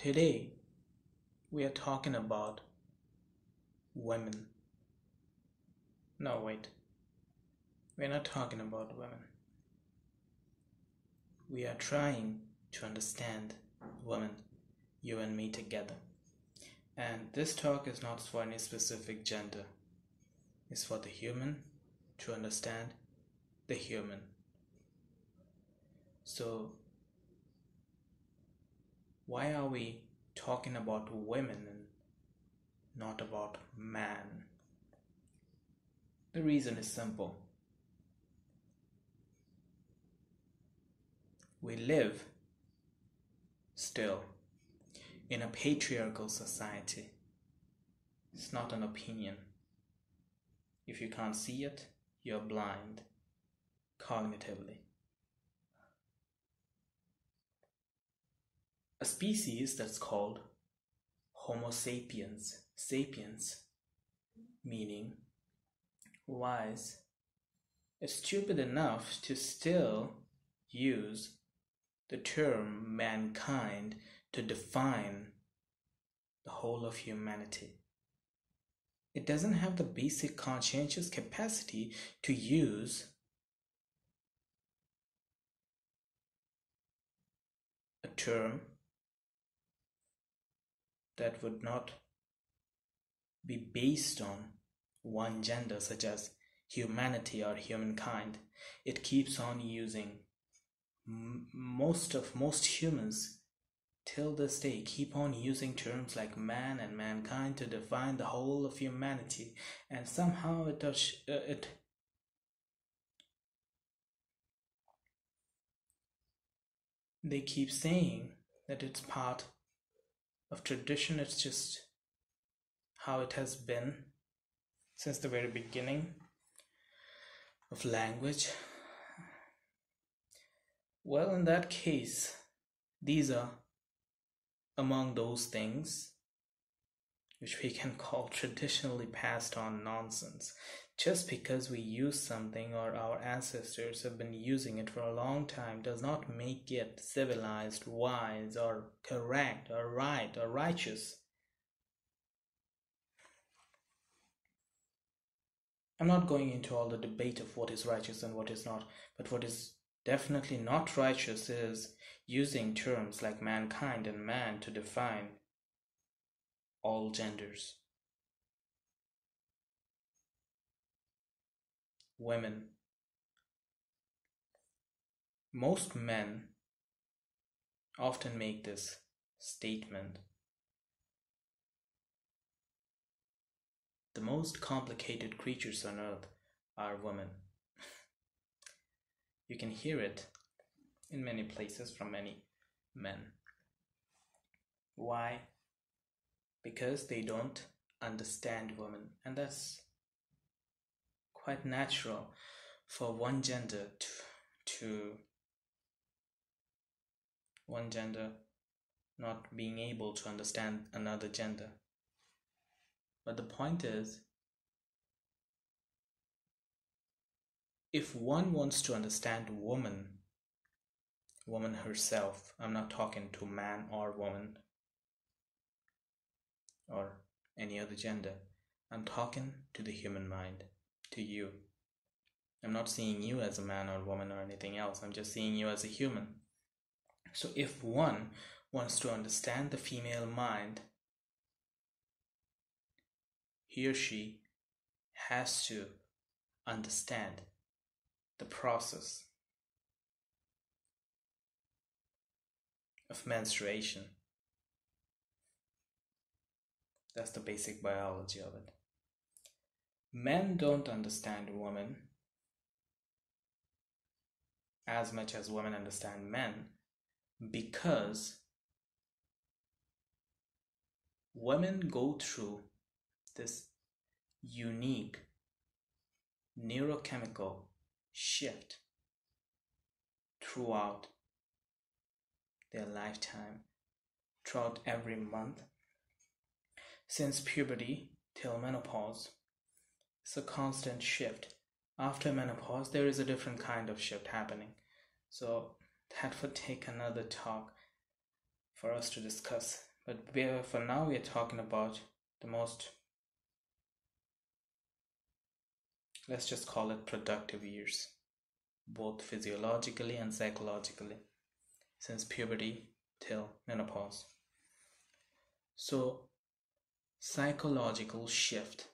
Today, we are talking about women. No, wait, we're not talking about women. We are trying to understand women, you and me together. And this talk is not for any specific gender, it's for the human to understand the human. So, why are we talking about women and not about man? The reason is simple. We live still in a patriarchal society. It's not an opinion. If you can't see it, you're blind cognitively. A species that's called Homo sapiens, sapiens, meaning wise, is stupid enough to still use the term mankind to define the whole of humanity. It doesn't have the basic conscientious capacity to use a term that would not be based on one gender, such as humanity or humankind. It keeps on using most humans till this day keep on using terms like man and mankind to define the whole of humanity, and somehow they keep saying that it's part of tradition. It's just how it has been since the very beginning of language. Well, in that case, these are among those things which we can call traditionally passed on nonsense. Just because we use something or our ancestors have been using it for a long time does not make it civilized, wise, or correct, or right, or righteous. I'm not going into all the debate of what is righteous and what is not, but what is definitely not righteous is using terms like mankind and man to define all genders. Women. Most men often make this statement. The most complicated creatures on earth are women. You can hear it in many places from many men. Why? Because they don't understand women, and that's quite natural for one gender not being able to understand another gender. But the point is, if one wants to understand woman herself, I'm not talking to man or woman or any other gender, I'm talking to the human mind, to you. I'm not seeing you as a man or woman or anything else, I'm just seeing you as a human. So if one wants to understand the female mind, he or she has to understand the process of menstruation. That's the basic biology of it. Men don't understand women as much as women understand men, because women go through this unique neurochemical shift throughout their lifetime, throughout every month, since puberty till menopause. It's a constant shift. After menopause, there is a different kind of shift happening. So that would take another talk for us to discuss. But for now, we are talking about the most, let's just call it productive years, both physiologically and psychologically, since puberty till menopause. So, psychological shift.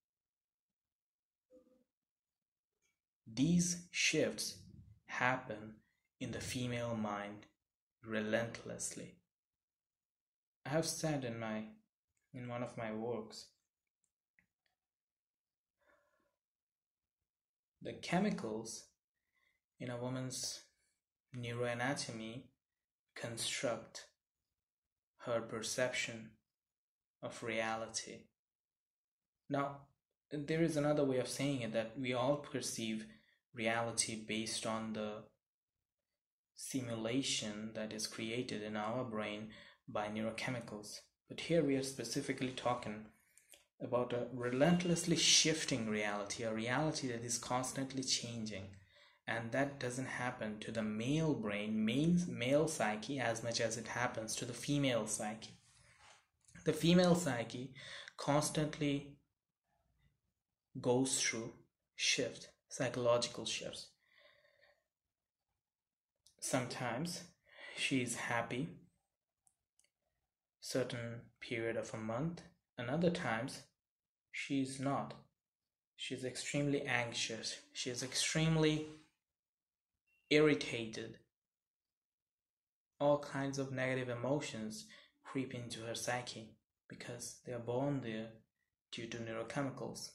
These shifts happen in the female mind relentlessly. I have said in one of my works, the chemicals in a woman's neuroanatomy construct her perception of reality. Now, there is another way of saying it, that we all perceive reality based on the simulation that is created in our brain by neurochemicals. But here we are specifically talking about a relentlessly shifting reality, a reality that is constantly changing. And that doesn't happen to the male brain, male psyche, as much as it happens to the female psyche. The female psyche constantly goes through psychological shifts. Sometimes she's happy, certain period of a month, and other times she's not. She's extremely anxious. She's extremely irritated. All kinds of negative emotions creep into her psyche because they are born there due to neurochemicals.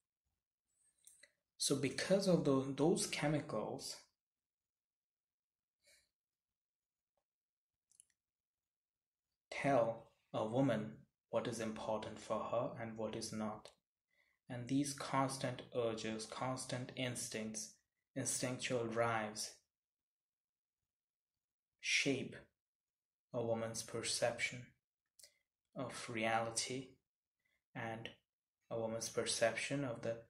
So because of those chemicals, tell a woman what is important for her and what is not. And these constant urges, constant instincts, instinctual drives shape a woman's perception of reality and a woman's perception of the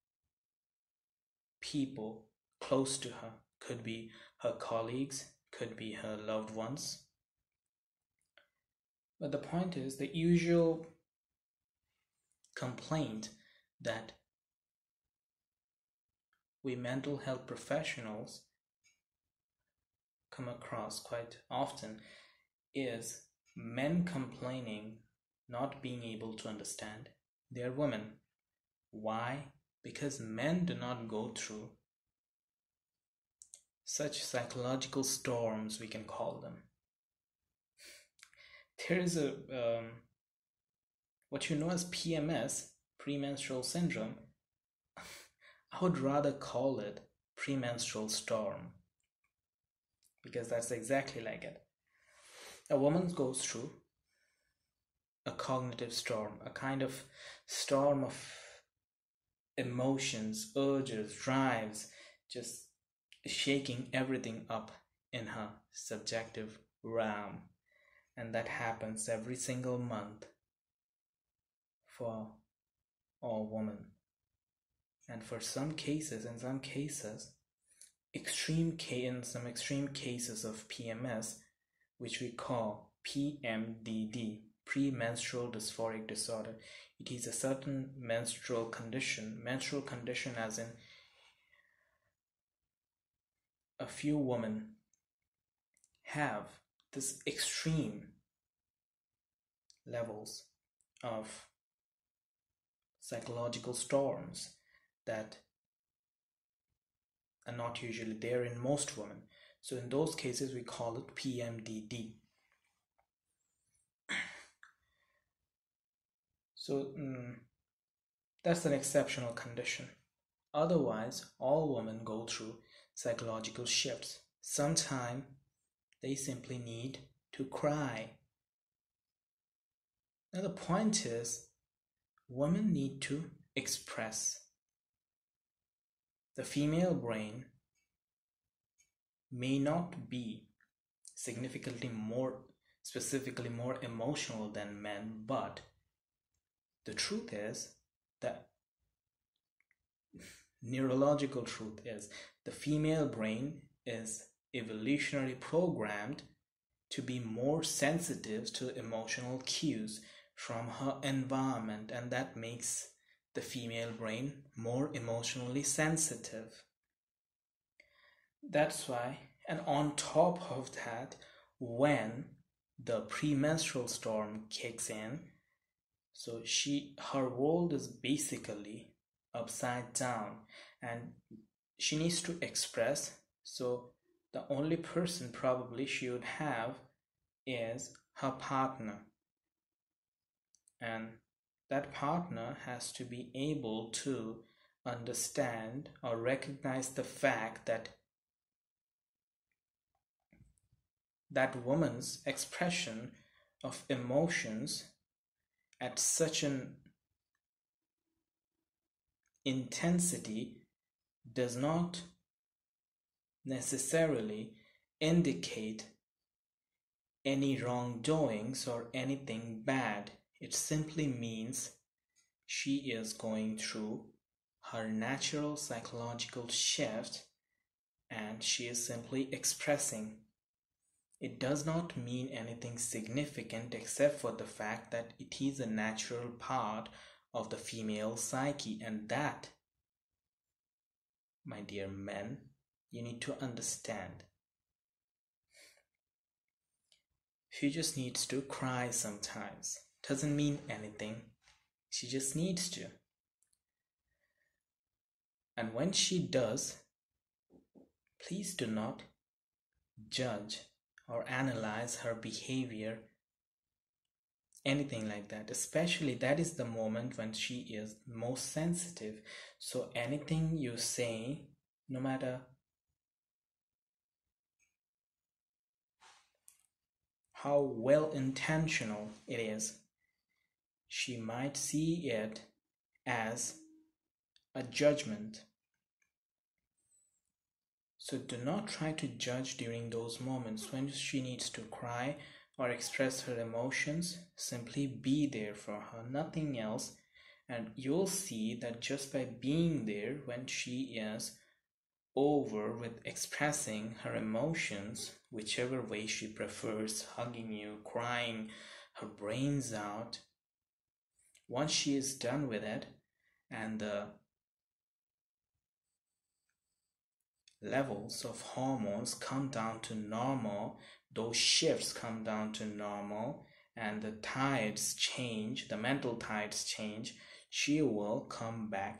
people close to her. Could be her colleagues, could be her loved ones. But the point is, the usual complaint that we mental health professionals come across quite often is men complaining not being able to understand their women. Why? Because men do not go through such psychological storms, we can call them. There is what you know as PMS, premenstrual syndrome. I would rather call it premenstrual storm, because that's exactly like it. A woman goes through a cognitive storm, a kind of storm of emotions, urges, drives, just shaking everything up in her subjective realm. And that happens every single month for all women. And for some cases, in some extreme cases of PMS, which we call PMDD, premenstrual dysphoric disorder. It is a certain menstrual condition as in a few women have this extreme levels of psychological storms that are not usually there in most women. So in those cases, we call it PMDD. So that's an exceptional condition. Otherwise, all women go through psychological shifts. Sometimes they simply need to cry. Now the point is, women need to express. The female brain may not be specifically more emotional than men, but the truth is that neurological truth is the female brain is evolutionarily programmed to be more sensitive to emotional cues from her environment, and that makes the female brain more emotionally sensitive. That's why, and on top of that, when the premenstrual storm kicks in, so her world is basically upside down, and she needs to express. So the only person probably she would have is her partner, and that partner has to be able to understand or recognize the fact that that woman's expression of emotions at such an intensity does not necessarily indicate any wrongdoings or anything bad. It simply means she is going through her natural psychological shift and she is simply expressing. It does not mean anything significant except for the fact that it is a natural part of the female psyche, and that, my dear men, you need to understand. She just needs to cry sometimes. Doesn't mean anything. She just needs to. And when she does, please do not judge or analyze her behavior, anything like that. Especially that is the moment when she is most sensitive. So anything you say, no matter how well intentional it is, she might see it as a judgment. So do not try to judge during those moments when she needs to cry or express her emotions. Simply be there for her, nothing else. And you'll see that just by being there when she is over with expressing her emotions, whichever way she prefers, hugging you, crying her brains out, once she is done with it and the levels of hormones come down to normal, those shifts come down to normal, and the tides change, the mental tides change, she will come back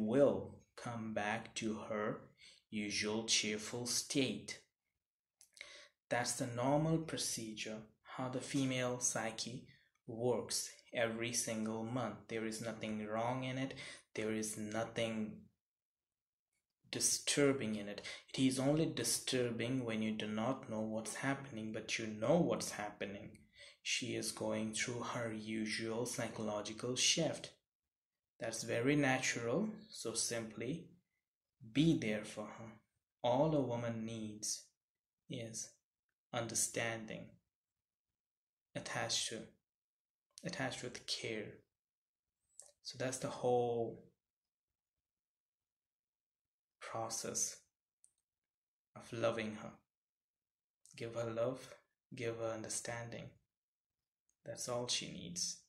to her usual cheerful state. That's the normal procedure, how the female psyche works every single month. There is nothing wrong in it. There is nothing disturbing in it. It is only disturbing when you do not know what's happening, but you know what's happening. She is going through her usual psychological shift. That's very natural, so simply be there for her. All a woman needs is understanding attached with care. So that's the whole process of loving her. Give her love, give her understanding. That's all she needs.